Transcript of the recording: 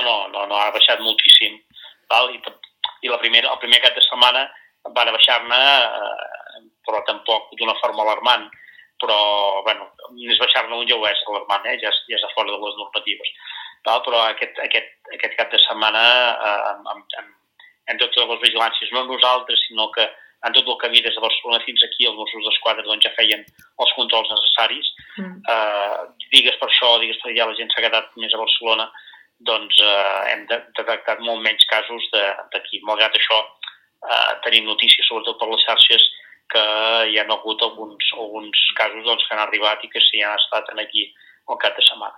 no, ha baixat moltíssim. I el primer cap de setmana van baixar-ne, però tampoc d'una forma alarmant. Però, bueno, més baixar-ne un ja ho és alarmant, ja és a fora de les normatives. Però aquest cap de setmana, en totes les vigilàncies, no nosaltres, sinó que en tot el camí des de Barcelona fins aquí, els Mossos d'Esquadra ja feien els controls necessaris. Digues per això, digues perquè ja la gent s'ha quedat més a Barcelona, doncs hem detectat molt menys casos d'aquí. Malgrat això, tenim notícies, sobretot per les xarxes, que hi ha hagut alguns casos que han arribat i que s'hi han estat aquí al cap de setmana.